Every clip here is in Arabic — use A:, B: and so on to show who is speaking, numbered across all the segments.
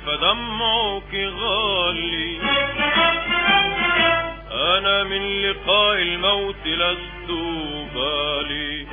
A: فدمعك غالي. أنا من لقاء الموت لست بالي.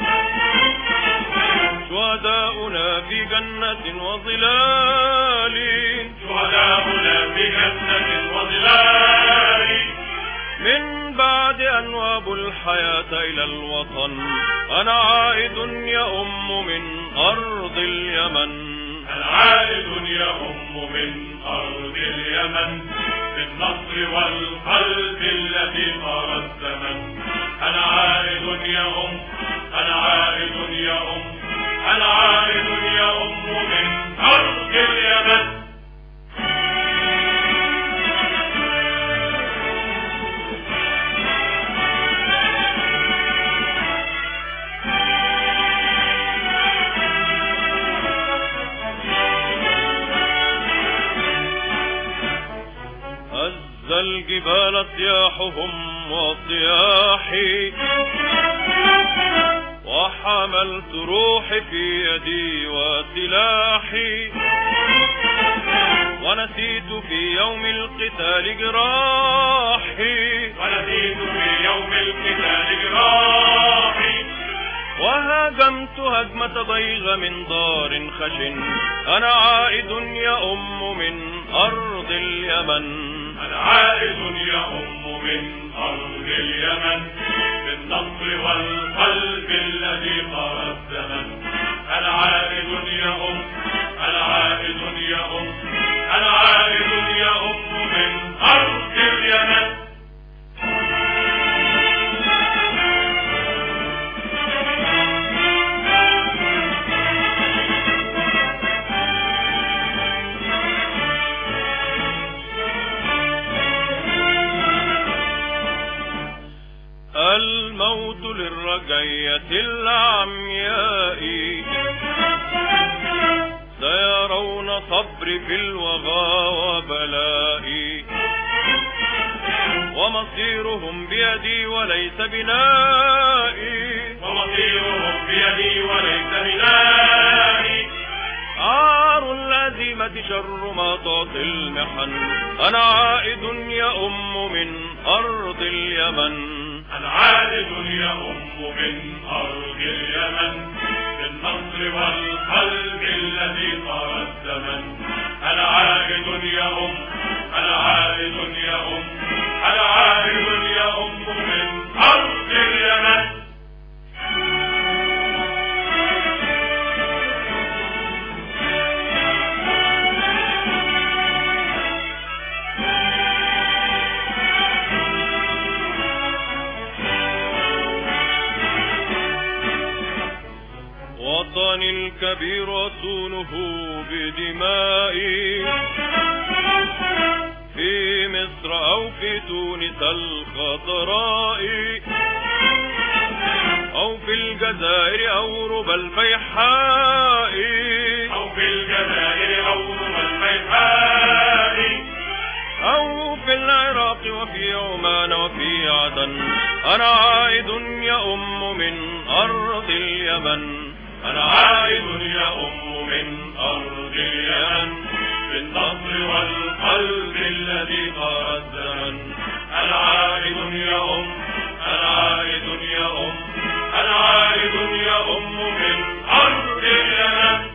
A: شهداؤنا في جنة وظلال،
B: شهداؤنا في جنة وظلال.
A: من بعد أن وابوا الحياة إلى الوطن أنا عائد يا أم من أرض اليمن.
B: أنا عائد يا أم من أرض اليمن، بالنصر والقلب الذي طار الزمن. أنا عائد يا أم، أنا عائد يا أم، أنا عائد يا أم من أرض اليمن.
A: هز الجبال صياحهم وصياحي، وحملت روحي في يدي وسلاحي، ونسيت في يوم القتال جراحي،
B: ونسيت في يوم القتال جراحي.
A: وهاجمت هجمة ضيغ من دار خشن. أنا عائد يا أم من أرض اليمن.
B: أنا عائد يا أم من أرض اليمن، بالنصر والقلب الذي طار الزمن. أنا عائد يا أم، أنا عائد يا أم، أنا عائد يا أم من أرض اليمن.
A: الموت للرجية العمياء، سيرون صبري في الوغى وبلائي، ومصيرهم بيدي وليس بنائي،
B: ومصيرهم بيدي وليس بنائي.
A: عار الهزيمة شر ما تعطي المحن. أنا عائد يا أم من أرض اليمن.
B: أنا عائد يا أم من أرض اليمن، بالنصر والقلب الذي طار الزمن. أنا عائد يا أم، أنا عائد يا أم، أنا عائد يا أم من أرض اليمن.
A: وطني الكبير أصونه بدمائي، في مصر أو في تونس الخضراء، أو في الجزائر أو ربى الفيحاء،
B: أو في الجزائر أو ربى الفيحاء،
A: أو في العراق وفي عمان وفي عدن. أنا عائد يا أم من أرض اليمن.
B: أنا عائد يا أم من أرض اليمن، بالنصر والقلب الذي طار الزمن. أنا عائد يا أم، أنا عائد يا أم، أنا عائد يا أم من أرض اليمن.